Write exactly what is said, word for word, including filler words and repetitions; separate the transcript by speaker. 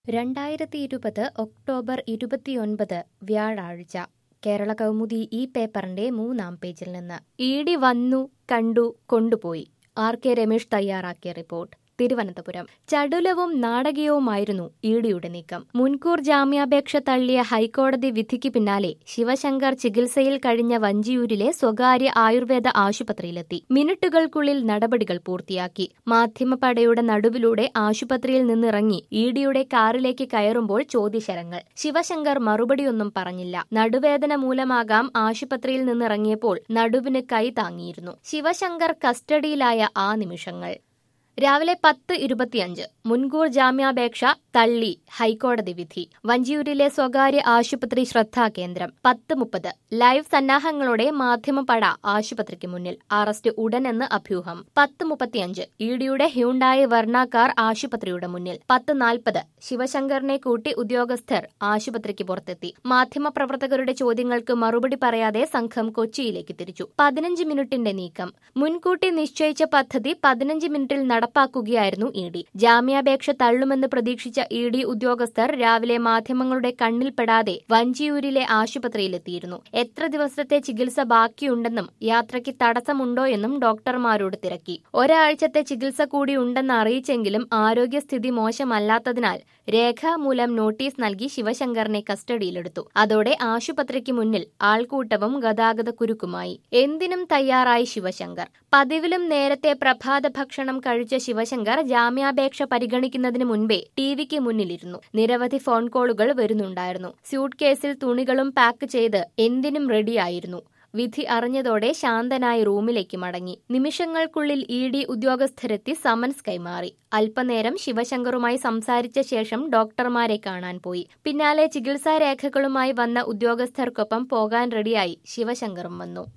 Speaker 1: രണ്ടായിരത്തി ഇരുപത് ഒക്ടോബർ ഇരുപത്തിയൊൻപത് വ്യാഴാഴ്ച കേരള കൗമുദി ഈ പേപ്പറിന്റെ മൂന്നാം പേജിൽ നിന്ന് ഇ ഡി വന്നു കണ്ടു കൊണ്ടുപോയി. ആർ കെ രമേശ് തയ്യാറാക്കിയ റിപ്പോർട്ട്. തിരുവനന്തപുരം. ചടുലവും നാടകീയവുമായിരുന്നു ഇ ഡിയുടെ നീക്കം. മുൻകൂർ ജാമ്യാപേക്ഷ തള്ളിയ ഹൈക്കോടതി വിധിക്ക് പിന്നാലെ ശിവശങ്കർ ചികിത്സയിൽ കഴിഞ്ഞ വഞ്ചിയൂരിലെ സ്വകാര്യ ആയുർവേദ ആശുപത്രിയിലെത്തി. മിനിറ്റുകൾക്കുള്ളിൽ നടപടികൾ പൂർത്തിയാക്കി. മാധ്യമപടയുടെ നടുവിലൂടെ ആശുപത്രിയിൽ നിന്നിറങ്ങി ഇ ഡിയുടെ കാറിലേക്ക് കയറുമ്പോൾ ചോദ്യശരങ്ങൾ. ശിവശങ്കർ മറുപടിയൊന്നും പറഞ്ഞില്ല. നടുവേദന മൂലമാകാം ആശുപത്രിയിൽ നിന്നിറങ്ങിയപ്പോൾ നടുവിന് കൈ താങ്ങിയിരുന്നു. ശിവശങ്കർ കസ്റ്റഡിയിലായ ആ നിമിഷങ്ങൾ. രാവിലെ പത്ത് ഇരുപത്തിയഞ്ച് മുൻകൂർ ജാമ്യാപേക്ഷ തള്ളി ഹൈക്കോടതി വിധി. വഞ്ചിയൂരിലെ സ്വകാര്യ ആശുപത്രി ശ്രദ്ധാകേന്ദ്രം. പത്ത് മുപ്പത് ലൈവ് സന്നാഹങ്ങളോടെ മാധ്യമപട ആശുപത്രിക്ക് മുന്നിൽ. അറസ്റ്റ് ഉടനെന്ന് അഭ്യൂഹം. പത്ത് മുപ്പത്തിയഞ്ച് ഇ ഡിയുടെ ഹ്യൂണ്ടായി വെർണ കാർ ആശുപത്രിയുടെ മുന്നിൽ. പത്ത് നാൽപ്പത് ശിവശങ്കറിനെ കൂട്ടി ഉദ്യോഗസ്ഥർ ആശുപത്രിക്ക് പുറത്തെത്തി. മാധ്യമപ്രവർത്തകരുടെ ചോദ്യങ്ങൾക്ക് മറുപടി പറയാതെ സംഘം കൊച്ചിയിലേക്ക് തിരിച്ചു. പതിനഞ്ച് മിനിറ്റിന്റെ നീക്കം. മുൻകൂട്ടി നിശ്ചയിച്ച പദ്ധതി പതിനഞ്ച് മിനിറ്റിൽ നടപ്പാക്കുകയായിരുന്നു ഇ ഡി. ജാമ്യാപേക്ഷ തള്ളുമെന്ന് പ്രതീക്ഷിച്ച ഇ ഡി ഉദ്യോഗസ്ഥർ രാവിലെ മാധ്യമങ്ങളുടെ കണ്ണിൽപ്പെടാതെ വഞ്ചിയൂരിലെ ആശുപത്രിയിലെത്തിയിരുന്നു. എത്ര ദിവസത്തെ ചികിത്സ ബാക്കിയുണ്ടെന്നും യാത്രയ്ക്ക് തടസ്സമുണ്ടോ എന്നും ഡോക്ടർമാരോട് തിരക്കി. ഒരാഴ്ചത്തെ ചികിത്സ കൂടി ഉണ്ടെന്ന് അറിയിച്ചെങ്കിലും ആരോഗ്യസ്ഥിതി മോശമല്ലാത്തതിനാൽ രേഖാമൂലം നോട്ടീസ് നൽകി ശിവശങ്കറിനെ കസ്റ്റഡിയിലെടുത്തു. അതോടെ ആശുപത്രിക്ക് മുന്നിൽ ആൾക്കൂട്ടവും ഗതാഗത കുരുക്കുമായി. എന്തിനും തയ്യാറായി ശിവശങ്കർ. പതിവിലും നേരത്തെ പ്രഭാത ഭക്ഷണം കഴിച്ച ശിവശങ്കർ ജാമ്യാപേക്ഷ പരിഗണിക്കുന്നതിന് മുൻപേ ടിവിക്ക് മുന്നിലിരുന്നു. നിരവധി ഫോൺ കോളുകൾ വരുന്നുണ്ടായിരുന്നു. സ്യൂട്ട് കേസിൽ തുണികളും പാക്ക് ചെയ്ത് എന്തിനും റെഡിയായിരുന്നു. വിധി അറിഞ്ഞതോടെ ശാന്തനായി റൂമിലേക്ക് മടങ്ങി. നിമിഷങ്ങൾക്കുള്ളിൽ ഇ ഡി ഉദ്യോഗസ്ഥരെത്തി സമൻസ് കൈമാറി. അല്പനേരം ശിവശങ്കറുമായി സംസാരിച്ച ശേഷം ഡോക്ടർമാരെ കാണാൻ പോയി. പിന്നാലെ ചികിത്സാരേഖകളുമായി വന്ന ഉദ്യോഗസ്ഥർക്കൊപ്പം പോകാൻ റെഡിയായി ശിവശങ്കറും വന്നു.